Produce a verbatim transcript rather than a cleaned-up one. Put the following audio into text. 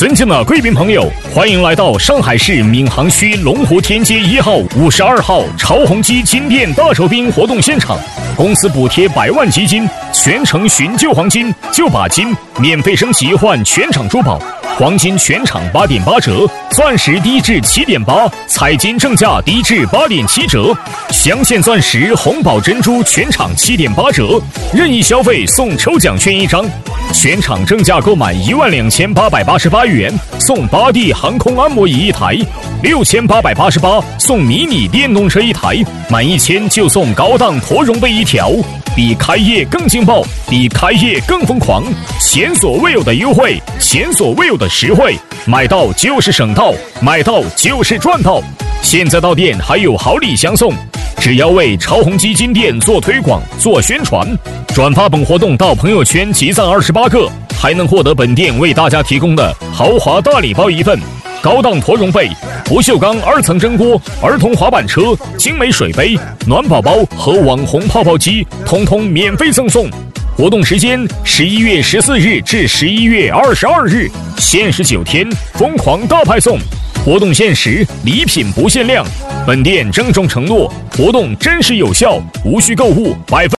尊敬的贵宾朋友，欢迎来到上海市闵行区龙湖天街一号五十二号潮宏基金店大酬宾活动现场，公司补贴百万基金，全程寻旧黄金，旧把金，免费升级换全场珠宝，黄金全场八点八折，钻石低至七点八，彩金正价低至八点七折，镶嵌钻石、红宝珍珠全场七点八折，任意消费送抽奖券一张。全场正价购买一万两千八百八十八元，送八 D 航空按摩椅一台；六千八百八十八送迷你电动车一台，满一千就送高档驼绒被一条。比开业更劲爆，比开业更疯狂，前所未有的优惠，前所未有的实惠，买到就是省到，买到就是赚到。现在到店还有好礼相送，只要为潮宏基金店做推广、做宣传，转发本活动到朋友圈集赞二十八个，还能获得本店为大家提供的豪华大礼包一份。高档驼绒被、不锈钢二层蒸锅、儿童滑板车、精美水杯、暖宝宝和网红泡泡机，通通免费赠送。活动时间十一月十四日至十一月二十二日，限时九天，疯狂大派送。活动限时，礼品不限量。本店郑重承诺，活动真实有效，无需购物，百分。